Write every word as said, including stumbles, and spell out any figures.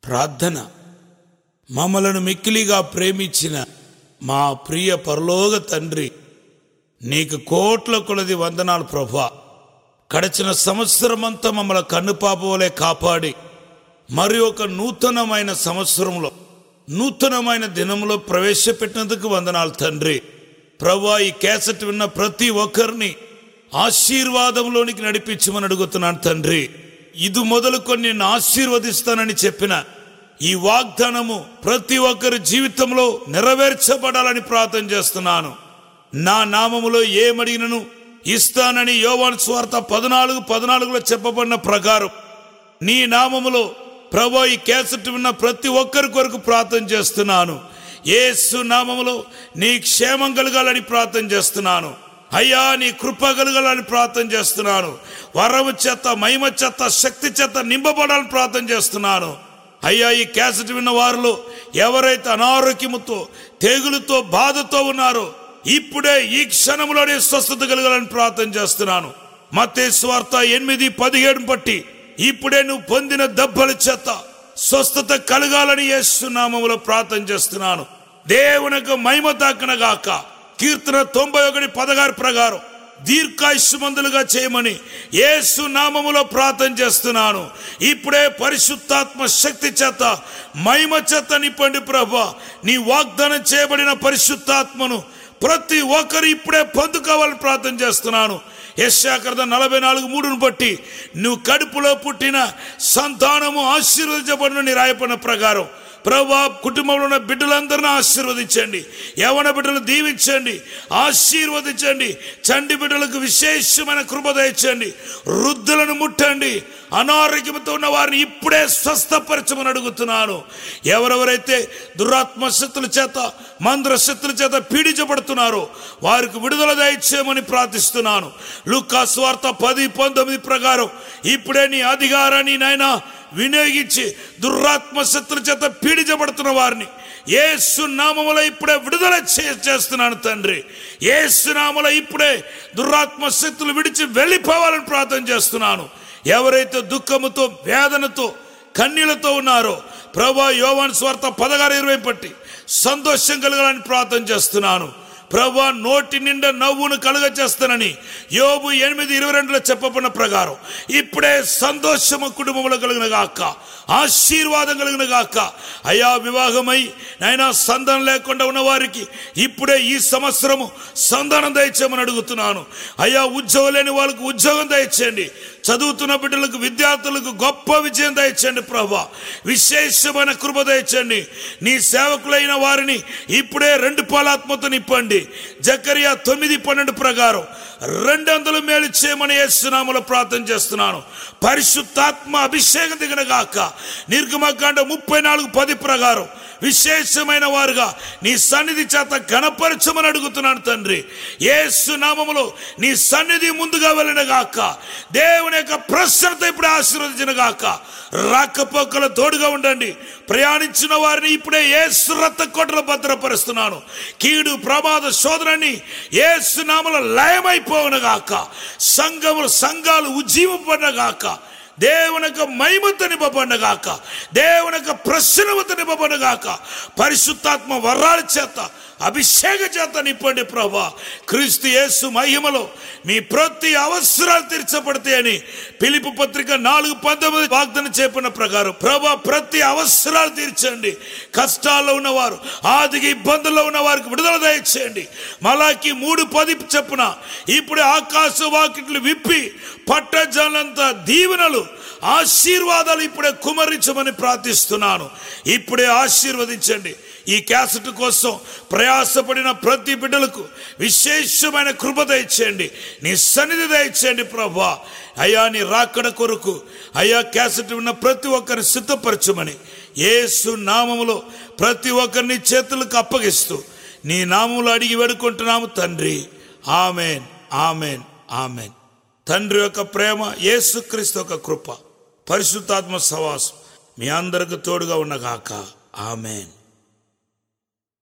ప్రార్థన. మమ్మలను మిక్కిలిగా ప్రేమించిన మా ప్రియ పరలోక తండ్రి, నీకు కోట్ల కొలది వందనాలు ప్రభువా. గడిచిన సంవత్సరమంతా మమ్మల్ని కన్నుపాపవలే కాపాడి మరి ఒక నూతనమైన సంవత్సరంలో నూతనమైన దినంలో ప్రవేశపెట్టినందుకు వందనాలు తండ్రి. ప్రభువా, ఈ క్యాసెట్ విన్న ప్రతి ఒక్కరిని ఆశీర్వాదంలోనికి నడిపించమని అడుగుతున్నాను తండ్రి. ఇది మొదలుకొని నేను ఆశీర్వదిస్తానని చెప్పిన ఈ వాగ్దానము ప్రతి ఒక్కరి జీవితంలో నెరవేర్చబడాలని ప్రార్థన చేస్తున్నాను. నా నామములో ఏమడిగినను ఇస్తానని యోవాను సువార్త పద్నాలుగు పద్నాలుగులో చెప్పబడిన ప్రకారం నీ నామములో ప్రభువా ఈ క్యాసెట్ విన్న ప్రతి ఒక్కరి కొరకు ప్రార్థన చేస్తున్నాను. యేసు నామములో నీ క్షేమం కలగాలని ప్రార్థన చేస్తున్నాను. అయ్యా, నీ కృప కలగాలని ప్రార్థన చేస్తున్నాను. వరము చేత, మహిమ చేత, శక్తి చేత నింపబడాలని ప్రార్థన చేస్తున్నాను. అయ్యా, ఈ క్యాసెట్ విన్న వారిలో ఎవరైతే అనారోగ్యముతో, తెగులుతో, బాధతో ఉన్నారో ఇప్పుడే ఈ క్షణంలోనే స్వస్థత కలగాలని ప్రార్థన చేస్తున్నాను. మత్తయి సువార్త ఎనిమిది పదిహేడు బట్టి ఇప్పుడే నువ్వు పొందిన దెబ్బల చేత స్వస్థత కలగాలని యేసు నామములో ప్రార్థన చేస్తున్నాను. దేవునికి మహిమ దక్కనగాక. కీర్తన తొంభై ఒకటి పదహారు ప్రకారం దీర్ఘాయుష్మంతులుగా చేయమని యేసు నామములో ప్రార్థన చేస్తున్నాను. ఇప్పుడే పరిశుద్ధాత్మ శక్తి చేత, మహిమ చేత నింపండి ప్రభువా. నీ వాగ్దానం చేయబడిన పరిశుద్ధాత్మను ప్రతి ఒక్కరు ఇప్పుడే పొందుకోవాలని ప్రార్థన చేస్తున్నాను. యెషయా గ్రంథం నలభై నాలుగు మూడును బట్టి నువ్వు కడుపులో పుట్టిన సంతానము ఆశీర్వదించబడిన నీ రాయపడిన ప్రకారం ప్రభువా, కుటుంబంలో ఉన్న బిడ్డలందరినీ ఆశీర్వదించండి. యవన బిడ్డలు దీవించండి, ఆశీర్వదించండి. చండి బిడ్డలకు విశేషమైన కృప దయచండి. వృద్ధులను ముట్టండి. అనారోగ్యంతో ఉన్న వారిని ఇప్పుడే స్వస్థపరచమని అడుగుతున్నాను. ఎవరెవరైతే దురాత్మ శక్తుల చేత, మంత్ర శక్తుల చేత పీడించబడుతున్నారో వారికి విడుదల దయచేయమని ప్రార్థిస్తున్నాను. లూకా సువార్త పది పంతొమ్మిది ప్రకారం ఇప్పుడే నీ అధికారాన్ని నాయనా వినియోగించి దురాత్మ శక్తుల చేత పీడించబడుతున్న వారిని యేసు నామములో ఇప్పుడే విడుదల చేస్తున్నాను తండ్రి. యేసు నామములో ఇప్పుడే దురాత్మ శక్తులు విడిచి వెళ్ళిపోవాలని ప్రార్థన చేస్తున్నాను. ఎవరైతే దుఃఖముతో, వేదనతో, కన్నీళ్లతో ఉన్నారో ప్రభువా, యోవాను సువార్త పదహారు ఇరవై పట్టి సంతోషం కలగాలని ప్రార్థన చేస్తున్నాను. ప్రభువా, నోటి నిండా నవ్వును కలుగ చేస్తానని యోబు ఎనిమిది ఇరవై రెండులో చెప్పబడిన ప్రకారం ఇప్పుడే సంతోషము కుటుంబంలో కలిగిన గాక, ఆశీర్వాదం కలిగిన గాక. అయ్యా, వివాహమై నైనా సంతానం లేకుండా ఉన్న వారికి ఇప్పుడే ఈ సంవత్సరము సంతానం దయచేయమని అడుగుతున్నాను. అయ్యా, ఉద్యోగం లేని వాళ్ళకు ఉద్యోగం దయచేయండి. చదువుతున్న బిడ్డలకు, విద్యార్థులకు గొప్ప విజయం దయచేయండి ప్రభువా. విశేషమైన కృప దయచేయండి. నీ సేవకులైన వారిని ఇప్పుడే రెండు పాలాత్మతో నింపండి. జకరియా తొమ్మిది పన్నెండు ప్రకారం రెండు వందల మేలు చేయమని యేసు నామములో ప్రార్థన చేస్తున్నాను. పరిశుద్ధాత్మ అభిషేకం దిగిన గాక. నిర్గమకాండ ముప్పై నాలుగు పది ప్రకారం విశేషమైన వారుగా నీ సన్నిధి చేత ఘనపరచమని అడుగుతున్నాను తండ్రి. యేసు నామములో నీ సన్నిధి ముందుగా వెళ్ళిన గాక. దేవుని యొక్క ప్రసన్నత ఇప్పుడు ఆశీర్వదించిన గాక. రాకపోకల తోడుగా ఉండండి. ప్రయాణించిన వారిని ఇప్పుడే యేసు రక్త కోటలో భద్రపరుస్తున్నాను. కీడు, ప్రమాద, శోధనని యేసు నామములో లయమైపోవునగాక. సంఘములు సంఘాలు ఉజ్జీవపడగాక. దేవుని యొక్క మహిమతో నింపబడగాక. దేవుని యొక్క ప్రసన్నత నింపబడగాక. పరిశుద్ధాత్మ వరాల చేత, అభిషేక చేత నింపండి ప్రభా. క్రీస్తు యేసు మహిమలో మీ ప్రతి అవసరాలు తీర్చబడతాయని ఫిలిప్పీ పత్రిక నాలుగు పంతొమ్మిది వాగ్దానం చెప్పిన ప్రకారం ప్రభా, ప్రతి అవసరాలు తీర్చండి. కష్టాల్లో ఉన్నవారు, ఆర్థిక ఇబ్బందుల్లో ఉన్న వారికి విడుదల దయచేయండి. మలాకి మూడు పది చెప్పున ఇప్పుడే ఆకాశ వాకిట్లు విప్పి పట్టజాలంత దీవెనలు, ఆశీర్వాదాలు ఇప్పుడే కుమరించమని ప్రార్థిస్తున్నాను. ఇప్పుడే ఆశీర్వదించండి. ఈ క్యాసెట్ కోసం ప్రయాసపడిన ప్రతి బిడ్డలకు విశేషమైన కృప దయచేయండి. నీ సన్నిధి దయచేయండి ప్రభా. అయ్యా, నీ రాకడ కొరకు అయ్యా క్యాసెట్ ఉన్న ప్రతి ఒక్కరిని సిద్ధపరచమని యేసు నామములో ప్రతి ఒక్కరిని చేతులకు అప్పగిస్తూ నీ నామములో అడిగి వేడుకుంటున్నాము తండ్రి. Amen, amen, amen. తండ్రి యొక్క ప్రేమ, యేసుక్రీస్తు యొక్క కృప, పరిశుద్ధాత్మ సహవాసం మీ అందరికి తోడుగా ఉన్నగాక. ఆమెన్.